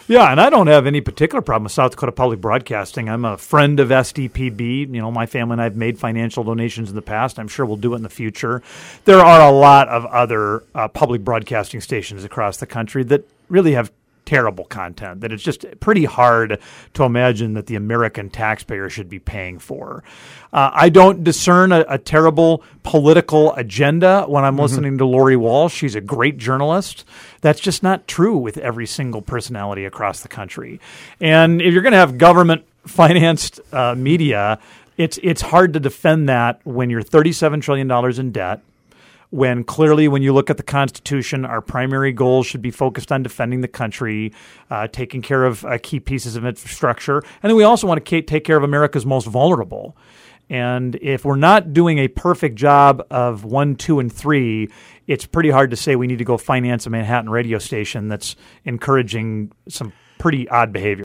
Yeah, and I don't have any particular problem with South Dakota Public Broadcasting. I'm a friend of SDPB. You know, my family and I have made financial donations in the past. I'm sure we'll do it in the future. There are a lot of other public broadcasting stations across the country that really have terrible content that it's just pretty hard to imagine that the American taxpayer should be paying for. I don't discern a terrible political agenda when I'm listening to Lori Walsh. She's a great journalist. That's just not true with every single personality across the country. And if you're going to have government-financed media, it's hard to defend that when you're $37 trillion in debt, when clearly when you look at the Constitution, our primary goals should be focused on defending the country, taking care of key pieces of infrastructure, and then we also want to take care of America's most vulnerable. And if we're not doing a perfect job of 1, 2, and 3, it's pretty hard to say we need to go finance a Manhattan radio station that's encouraging some pretty odd behavior.